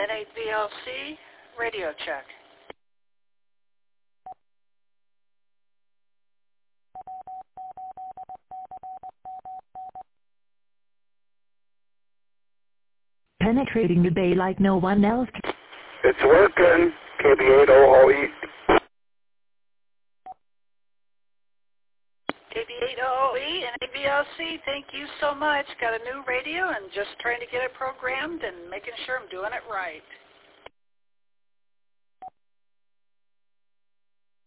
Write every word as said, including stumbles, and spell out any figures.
N eight V L C, radio check. Penetrating the bay like no one else. It's working. K B eight O O E. K B eight O O E and A V L C, thank you so much. Got a new radio and just trying to get it programmed and making sure I'm doing it right.